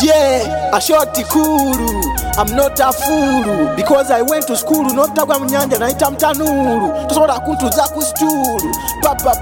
Yeah, a shorty kuru. I'm not a fool because I went to school. Not tagwa mnyanja na ita mtanuru. Tusoda kuntu za kusturu. Papa.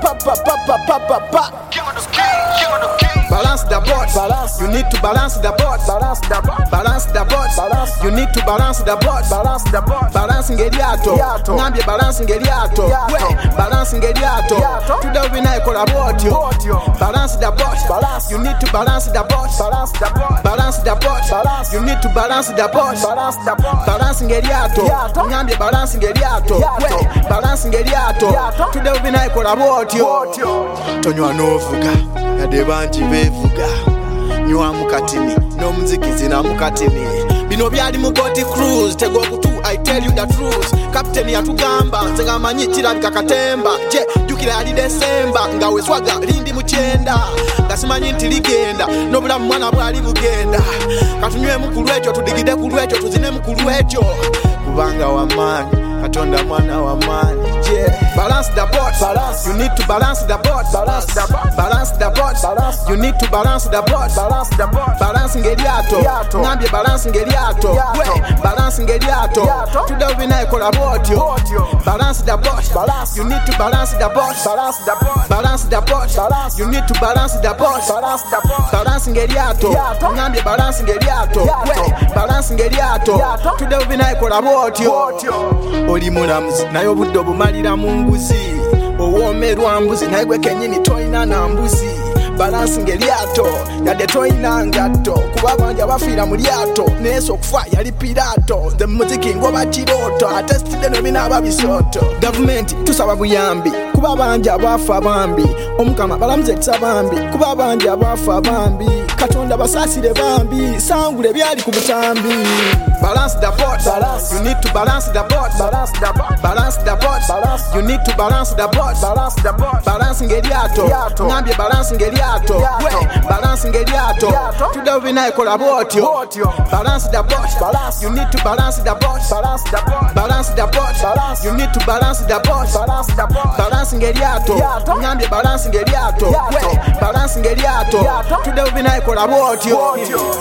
Balance the board. Balance. You need to balance the board. Balance the board. Balance the board. Balance. You need to balance the board. Balance the board. Balance ngeliato. Ngambye balance ngeliato. We balance ngeliato. Today we na collaborate yo. Balance the board. Balance. You need to balance the board. Balance the board. Balance the board. Balance. You need to balance the board. Balance the board. Balance ngeliato. Ngambye balance ngeliato. We balance ngeliato. Today we na collaborate yo. Tonywa novuga. Yade banji bevuga nywa mukatini no muziki zina mukatini bino byali mu boat cruise tego kutu I tell you the truth captain yatugamba nzenga manyitira bikakatemba je jukira ali December ngawe swaga lindi muchenda ngasimanyi nti ligenda nobula mwana bwali bugenda katunywe mukulwecho tudigide kulwecho tuzine mukulwecho kubanga wamani katonda mwana wamani yeah. Balance the board. Balance. You need to balance the board. Balance the board. Balance the board. Balance. You need to balance the board. Balance the board. Balance ngeliato. Ngambye balance ngeliato. We balance ngeliato. Today we na collaborate yo. Balance the board. Balance. You need to balance the board. Balance the board. Balance the board. Balance. You need to balance the board. Balance the board. Balance ngeliato. Ngambye balance ngeliato. We balance ngeliato. Today we na collaborate yo. Oli mulamuzi nayo budde obumalira mu mbuzi owomerwa mbuzi naye kenyini toyina na mbuzi balance ngeliato yadde toyina ngatto kuba banja bafiira mu lyato neso okufa yali pirato the muziki ngoba kiroto atestide no binaba bisoto government tusaba buyambi kuba banja bafa bambi omukama balamuze tsabambi kuba banja bafa bambi katonda basasire bambi sangule byali ku butambi. Balance the board. Balance. You need to balance the board. Balance the board. Balance the board. Balance. You need to balance the board. Balance the board. Balance ngeliato. Ngambye balance ngeliato. We balance ngeliato. Today we na collaborate yo. Balance the board. Balance. You need to balance the board. Balance the board. Balance the board. Balance. You need to balance the board. Balance the board. Balance ngeliato. Ngambye balance ngeliato. We balance ngeliato. Today we na collaborate yo.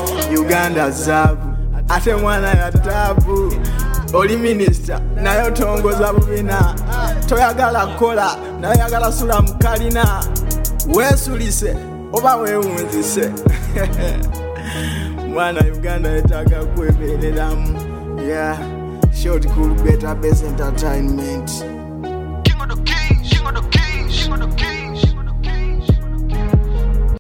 Uganda zabu. Ate mwana ya tabu oli minister nayo tongoza bubina toyagala kola nayagala sula mukalina wesulise oba wewunzise mwana Uganda yetaka kwebereramu yeah short cool better best entertainment.